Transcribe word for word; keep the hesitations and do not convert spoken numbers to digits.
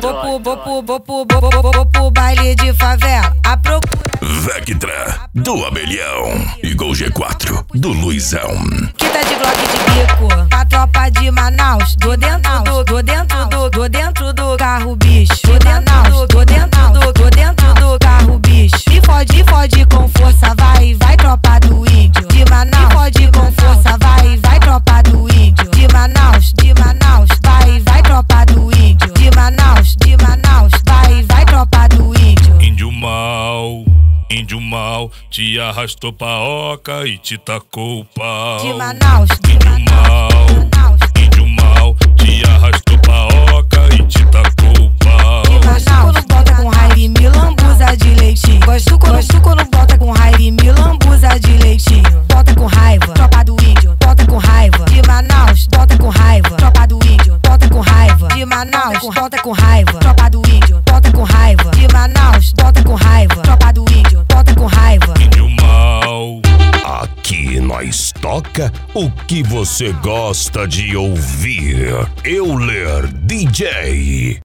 pro, vou pro, vou pro, vou pro, vou pro baile de favela. A procura Vectra, do Abelhão. E Gol G quatro, do Luizão. que tá de Glock de bico. A tropa de Manaus, tô dentro do, tô dentro do, tô dentro do carro, bicho. Tô dentro, tô dentro do, tô dentro do carro, bicho. Me fode, fode com força, vai, vai tropa do índio. De Manaus, me fode com força, vai, vai tropa do índio. De Manaus, de Manaus, vai, vai tropa do índio. De Manaus, de Manaus, vai, vai tropa do índio. Índio mal, índio mal, te arrastou pra oca e te tacou o pau. De Manaus, de Índio Manaus, mal, de Manaus. índio mal, te arrastou pra oca e te tacou o pau. Gosto quando bota com raiva e me lambuza de leitinho. Gosto quando, gosto quando bota com raiva e me lambuza de leitinho. Bota com raiva, tropa do índio. Bota com raiva, de Manaus. Bota com raiva, tropa do índio. Bota com raiva, de Manaus. Bota com raiva, tropa do índio. Bota com raiva, de Manaus. Bota com raiva, tropa do índio. Bota com raiva. Índio mal. Aqui nós toca o que você gosta de ouvir. Euler D J.